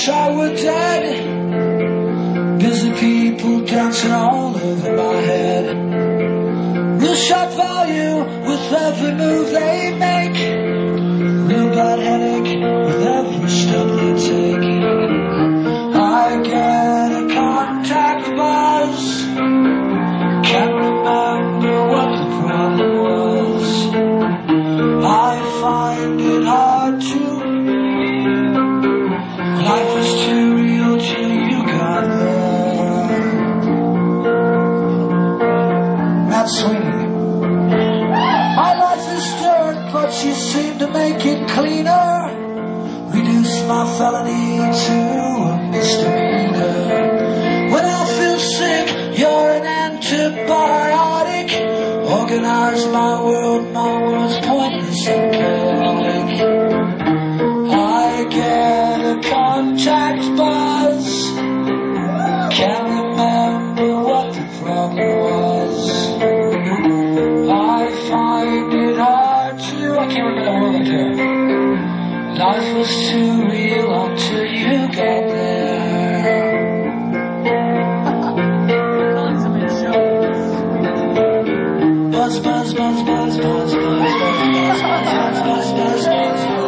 wish I were dead. Busy people dancing all over my head. Real shock value with every move they make. Real bad headache with every step they take. I get a contact buzz. Can't remember what the problem was. I find it hard to. Life was too real till you got there. Matt Sweeney. My life is dirt, but you seem to make it cleaner. Reduce my felony to a misdemeanor. When I feel sick, you're an antibiotic. Organize my world's pointless and chaotic. I get a contact buzz. Can't remember what the problem was. I find it hard to. I can't remember the word here. Life was too real until you got there. Buzz, buzz, buzz, buzz, buzz, buzz, buzz, buzz, buzz, buzz, buzz, buzz, buzz, buzz.